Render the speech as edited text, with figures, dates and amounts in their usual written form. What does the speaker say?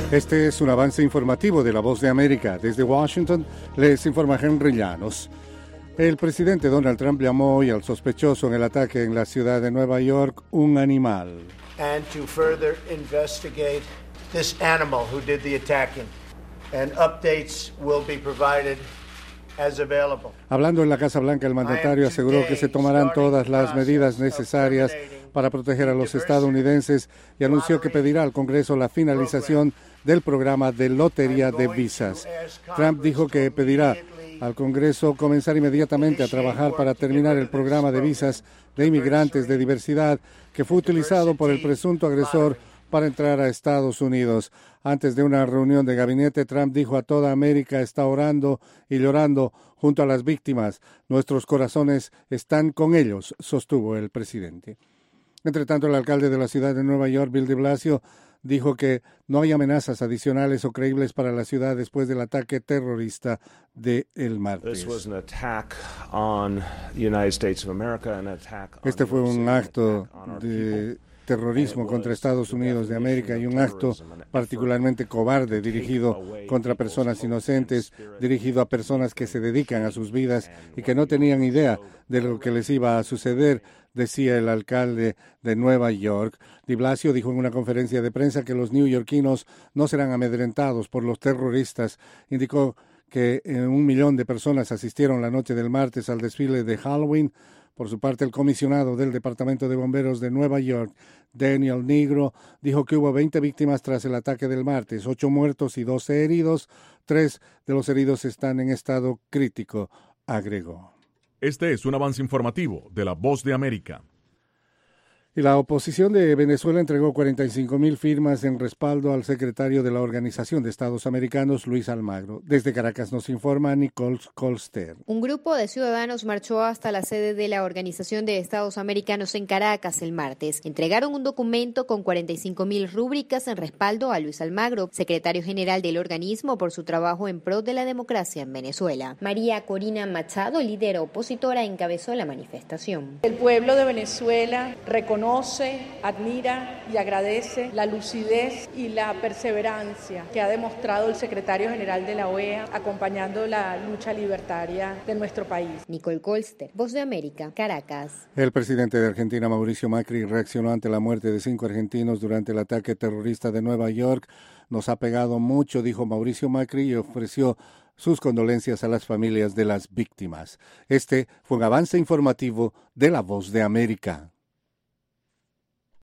Este es un avance informativo de La Voz de América. Desde Washington les informa Henry Llanos. El presidente Donald Trump llamó hoy al sospechoso en el ataque en la ciudad de Nueva York un animal. And to further investigate this animal who did the attacking. And updates will be provided as available. Hablando en la Casa Blanca, el mandatario aseguró que se tomarán todas las medidas necesarias para proteger a los estadounidenses y anunció que pedirá al Congreso la finalización del programa de lotería de visas. Trump dijo que pedirá al Congreso comenzar inmediatamente a trabajar para terminar el programa de visas de inmigrantes de diversidad que fue utilizado por el presunto agresor para entrar a Estados Unidos. Antes de una reunión de gabinete, Trump dijo: a toda América está orando y llorando junto a las víctimas. Nuestros corazones están con ellos, sostuvo el presidente. Entre tanto, el alcalde de la ciudad de Nueva York, Bill de Blasio, dijo que no hay amenazas adicionales o creíbles para la ciudad después del ataque terrorista del martes. Este fue un acto de terrorismo contra Estados Unidos de América y un acto particularmente cobarde dirigido contra personas inocentes, dirigido a personas que se dedican a sus vidas y que no tenían idea de lo que les iba a suceder, decía el alcalde de Nueva York. De Blasio dijo en una conferencia de prensa que los neoyorquinos no serán amedrentados por los terroristas. Indicó que 1 millón de personas asistieron la noche del martes al desfile de Halloween. Por su parte, el comisionado del Departamento de Bomberos de Nueva York, Daniel Negro, dijo que hubo 20 víctimas tras el ataque del martes, 8 muertos y 12 heridos. 3 de los heridos están en estado crítico, agregó. Este es un avance informativo de La Voz de América. Y la oposición de Venezuela entregó 45,000 firmas en respaldo al secretario de la Organización de Estados Americanos, Luis Almagro. Desde Caracas nos informa Nicole Colster. Un grupo de ciudadanos marchó hasta la sede de la Organización de Estados Americanos en Caracas el martes. Entregaron un documento con 45,000 rúbricas en respaldo a Luis Almagro, secretario general del organismo, por su trabajo en pro de la democracia en Venezuela. María Corina Machado, líder opositora, encabezó la manifestación. El pueblo de Venezuela reconoce, admira y agradece la lucidez y la perseverancia que ha demostrado el secretario general de la OEA acompañando la lucha libertaria de nuestro país. Nicole Colster, Voz de América, Caracas. El presidente de Argentina, Mauricio Macri, reaccionó ante la muerte de 5 argentinos durante el ataque terrorista de Nueva York. Nos ha pegado mucho, dijo Mauricio Macri, y ofreció sus condolencias a las familias de las víctimas. Este fue un avance informativo de La Voz de América.